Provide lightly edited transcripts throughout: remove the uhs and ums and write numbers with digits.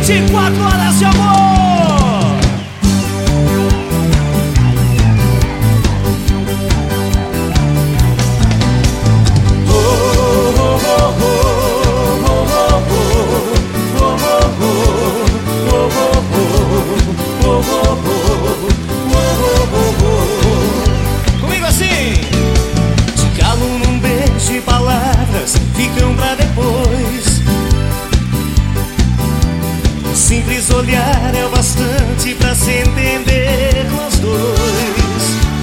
24 horas de amor. Comigo assim. Te calo num beijo e palavras ficam pra depois. Simples olhar é o bastante pra se entender nós dois.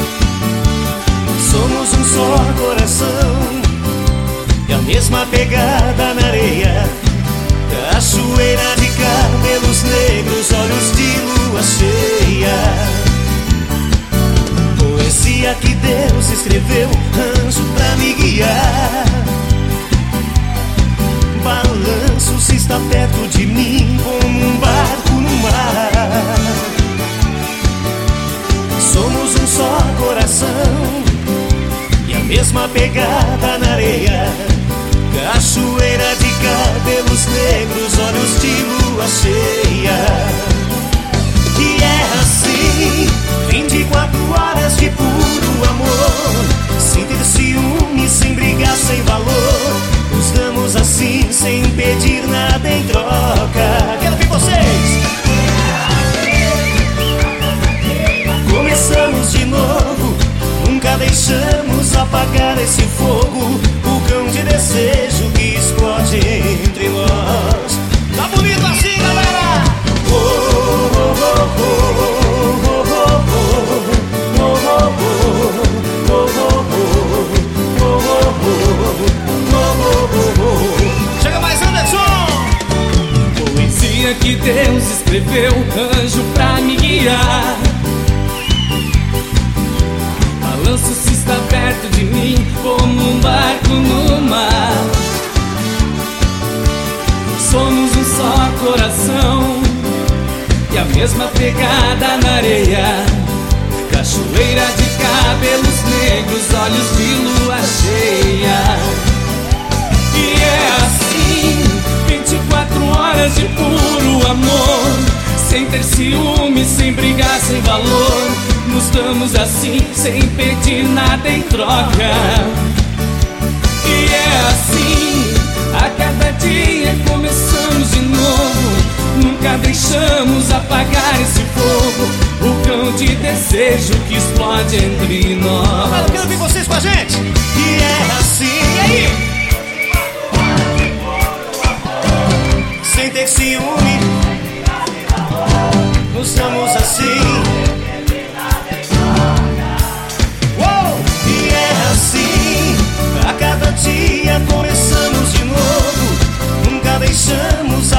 Somos um só coração e a mesma pegada na areia. Cachoeira de cabelos negros, olhos de lua cheia. Poesia que Deus escreveu, anjo pra me guiar. Balanço se está perto de mim como um barco no mar. Somos um só coração e a mesma pegada na areia. Cachoeira de cabelos negros, olhos de lua cheia. E é assim, 24 horas de puro amor, sem ter ciúme, sem brigar, sem valor. Nos damos assim, sem pedir nada em troca. Quero ver vocês! Começamos de novo, nunca deixamos apagar esse fogo, vulcão de desejo que explode entre nós. Tá bonito assim, galera! Oh, oh, oh, oh, oh, oh, oh, oh, oh, oh, oh. Chega mais, Anderson! Poesia que Deus escreveu, anjo pra me guiar. Balanço se está perto de mim como um barco no mar. Somos um só coração e a mesma pegada na areia. Cachoeira de cabelos negros, olhos de lua cheia. E é assim, 24 horas de puro amor, sem ter ciúme, sem brigar, sem valor. Nos damos assim, sem pedir nada em troca. E é assim, a cada dia começamos de novo, nunca deixamos apagar esse fogo, vulcão de desejo que explode entre nós. Eu quero ver vocês com a gente. E é assim, e aí? Sem ter ciúme, nos damos assim. E é assim, a cada dia começamos de novo, nunca deixamos